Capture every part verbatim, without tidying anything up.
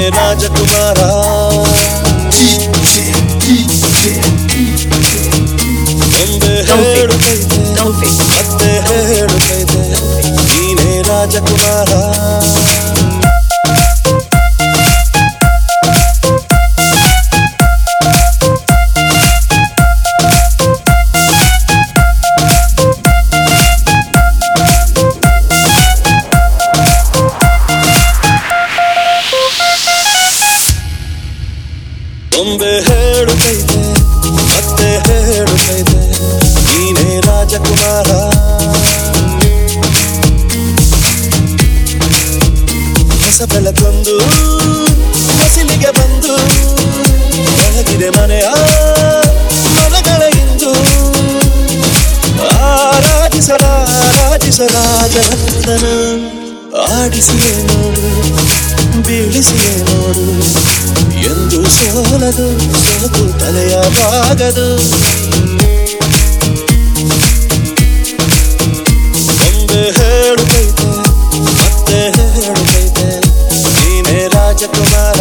ರಾಜಕುಮಾರ ಒಂದೇ ಹೇಳುತ್ತೈತೆ ಮತ್ತೆ ಹೇಳುತ್ತೈತೆ ನೀನೇ ರಾಜಕುಮಾರ ಒಂದೇ ಹೇಳುತ್ತೈತೆ ಮತ್ತೆ ಹೇಳುತ್ತೈತೆ ನೀನೇ ರಾಜಕುಮಾರ ಹೊಸ ಬೆಳಕೊಂದು ಹೊಸಿಲಿಗೆ ಬಂದು ಬೆಳಗಿದೆ ಮನೆಯ ಮನಗಳ ಇಂದು ಆರಾಧಿಸಲಾರಾಧಿಸಲಾಜನಂದನ ಆಡಿಸಿಯೇ ನೋಡು ಬೀಳಿಸಿಯೇ ನೋಡು ಎಂದು ಸೋಲದು ಸೋತು ತಲೆಯ ಬಾಗದು ಒಂದೇ ಹೇಳುತ್ತೈತೆ ಮತ್ತೆ ಹೇಳುತ್ತೈತೆ ನೀನೇ ರಾಜಕುಮಾರ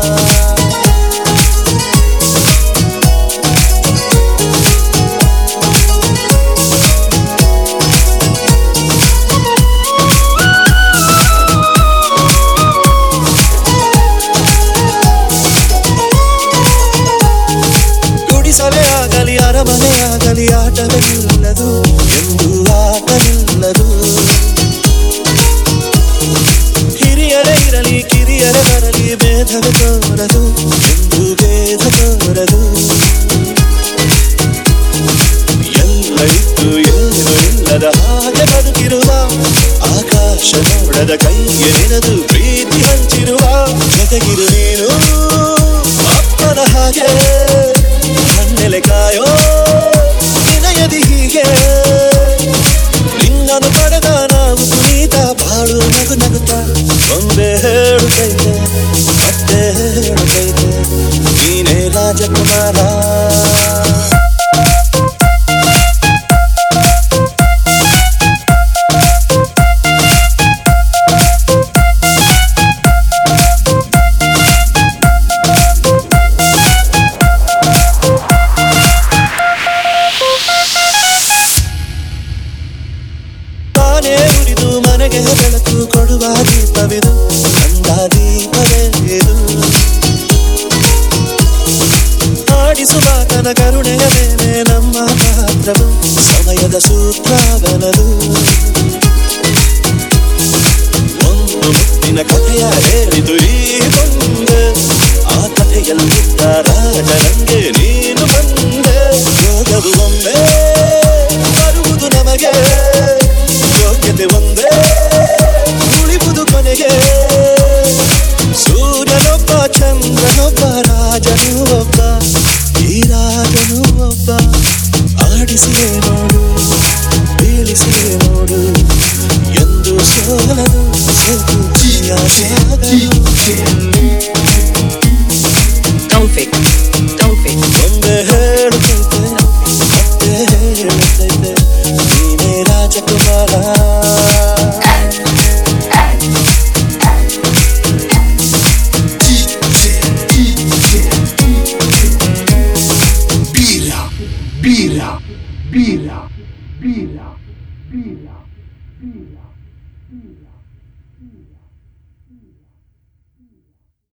ಸಭೆ ಆಗಲಿ ಅರಮನೆ ಆಗಲಿ ಆಟವಿಲ್ಲದು ಎಂದು ಆಟವಿಲ್ಲದು ಹಿರಿಯರೇ ಇರಲಿ ಕಿರಿಯರೇ ಬರಲಿ ಭೇದವೇ ತೋರದು ಎಂದು ಭೇದ ತೋರದು ಎಲ್ಲ ಇತ್ತು ಏನು ಇಲ್ಲದ ಹಾಗೆ ಬದುಕಿರುವ ಆಕಾಶ ನೋಡದ ಕೈಗೆ ನಿನದು ಪ್ರೀತಿ ಹಂಚಿರುವ ಜೊತೆಗಿರು ನೀನು ಅಪ್ಪನ ಹಾಗೆ ನೆಲೆ ಕಾಯೋ ನಿನಯದಿ ಹೀಗೆ ನಿನ್ನನ್ನು ಪಡೆದ ನಾವು ಕುಣಿತ ಬಾಳು ನಗು ನಗುತ್ತ ಒಂದೇ ಹೇಳುತ್ತೈತೆ ಮತ್ತೆ ಹೇಳುತ್ತೈತೆ ನೀನೇ ರಾಜಕುಮಾರ ಉರಿದು ಮನೆಗೆ ಬೆಳಕು ಕೊಡುವ ದೀಪವಿದು ಕಂದ ದೀಪವೇ ಇದು ಆಡಿಸುವ ಕನ ಕರುಣೆಯ ಮೇಲೆ ನಮ್ಮ ಪಾತ್ರವು ಸಮಯದ ಸೂತ್ರವನದು ಒಂದು ಮುತ್ತಿನ ಕಥೆಯ ಹೇಳಿತು ಈ ಮುಂದೆ ಆ ಕಥೆಯಲ್ಲಿದ್ದ ರಾಜರಂಗೆ ನೀನು ಬಂದೆ ಯೋಗವು ಒಮ್ಮೆ ಬರುವುದು ನಮಗೆ ಯೋಗ್ಯತೆ ಒಂದೇ ಉಳಿವುದು ಕೊನೆಗೆ ಸೂರ್ಯನೊಬ್ಬ ಚಂದ್ರನೊಬ್ಬ ರಾಜನು ಒಬ್ಬ ಈ ರಾಜನು ಒಬ್ಬ ಆಡಿಸಿಯೇ ನೋಡು ಬೀಳಿಸಿಯೇ ನೋಡು ಎಂದು ಸೋಲದು ಸೋತು ಒಂದೇ ಹೇಳುತ್ತೈತೆ ಮತ್ತೆ ಹೇಳುತ್ತೈತೆ ನೀನೇ ರಾಜಕುಮಾರ Bira, bira, bira, bira, bira, bira.